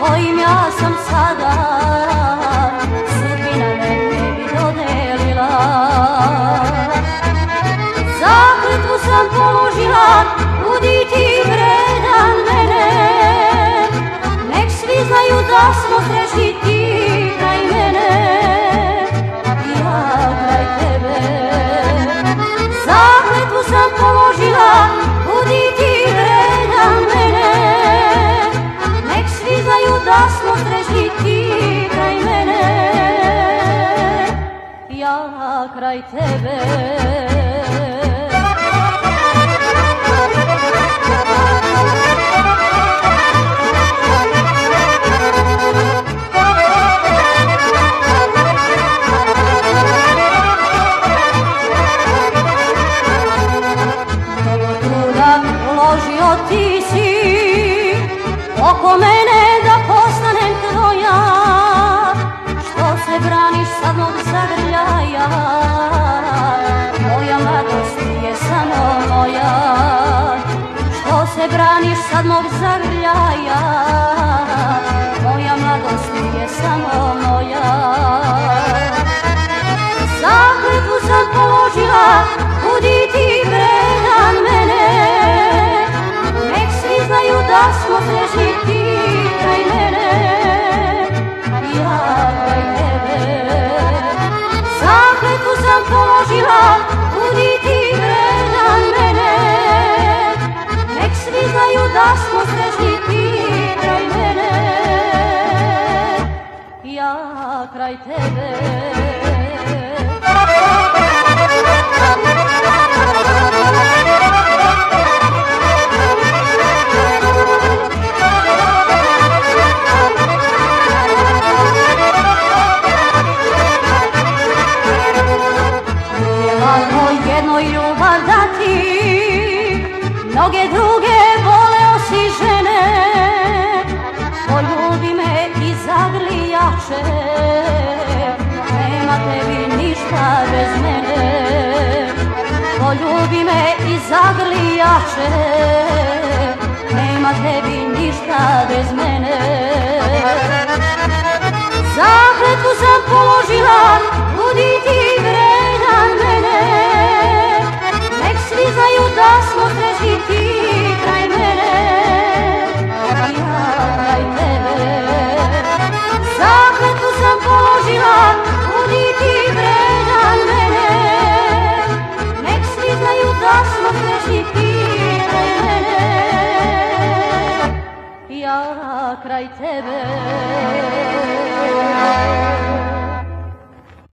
kojim ja sam sada, sudbina me ne bi dodelila. Zakletvu sam položila, budi ti vredan mene, nek svi znaju da smo srećni ti kraj mene, ja kraj tebe. Zakletvu sam položila, budi ti vredan mene, nek svi znaju da smo srećni ti kraj mene, ja kraj tebe. Uložio ti si oko mene da postanem tvoja, što se braniš sad mog zagrljaja, moja mladost je samo moja, što se braniš sad mog zagrljaja, moja mladost je samo moja. Zakletvu sam položila, budi ti vredan mene, nek svi znaju da smo srećni ti kraj mene, ja kraj tebe. Zakletvu sam položila, budi ti vredan mene, nek svi znaju da smo srećni ti kraj mene, ja kraj tebe. Jednoj ljubav dati, mnoge druge voleo si žene, poljubi me i zagrli jače, nema tebi ništa bez mene. Poljubi me i zagrli jače, nema tebi ništa bez mene. Zakletvu sam položila, budi ti vredan mene, nek svi znaju da smo srećni ti kraj mene, ja kraj tebe. Zakletvu sam položila, budi ti vredan mene, nek svi znaju da smo srećni ti kraj mene, ja kraj tebe.